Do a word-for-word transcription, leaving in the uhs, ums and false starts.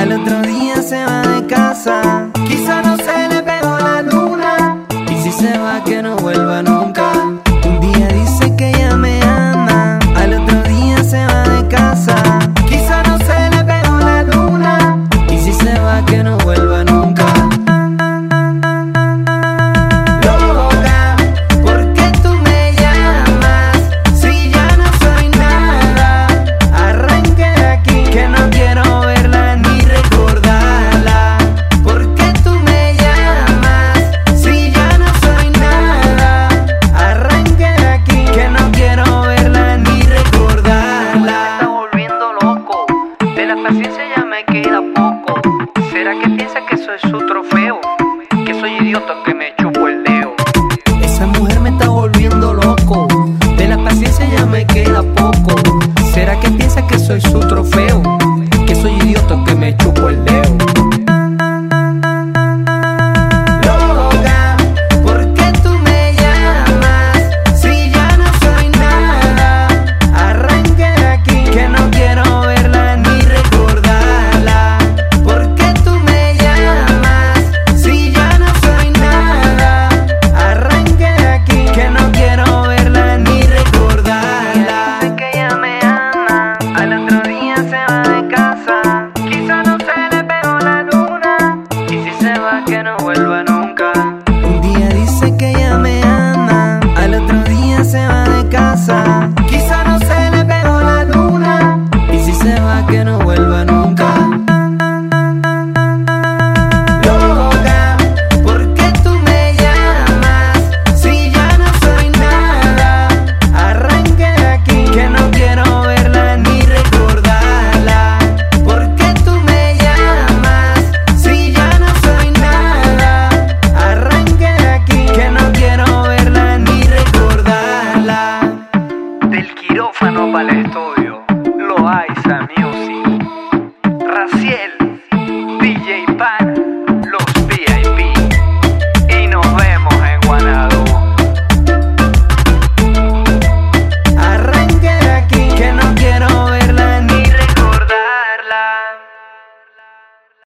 Al otro día se va de casa, quizá no se le pegó la luna, y si se va que no vuelva nunca. Un día dice que ella me ama, al otro día se va de casa, quizá no se le pegó la luna, y si se va que no vuelva nunca. Loca, ¿por qué tú me llamas si ya no soy nada? Arranque de aquí que no quiero verla ni recordarla. ¿Por qué tú me llamas si ya no soy nada? Arranque de aquí que no quiero verla ni recordarla. Me está volviendo loco, de la paciencia ya me queda poco. ¿Será que piensa que soy su trofeo? Que soy idiota que me chupo el dedo. Esa mujer me está volviendo loco, de la paciencia ya me queda poco. ¿Será que piensa que soy su trofeo? Que soy idiota que me chupo el dedo. Loca, ¿por qué tú me llamas si ya no soy nada? Arranque de aquí que no quiero verla ni recordarla. ¿Por qué tú me llamas si ya no soy nada? Arranque de aquí que no quiero verla ni recordarla. Dice que ella me ama, al otro día se va de casa, quizá no se le pegó la luna, y si se va que no vuelva nunca. Un día dice que ella me ama, al otro día se va de casa, quizá no se le pegó la luna, y si se va que no vuelva nunca. Loca, ¿por qué tú me llamas si ya no soy nada? Arranque de aquí que no quiero verla ni recordarla. ¿Por qué tú me llamas si ya no soy nada? Arranque de aquí que no quiero verla ni recordarla. Del quirófano para el estudio.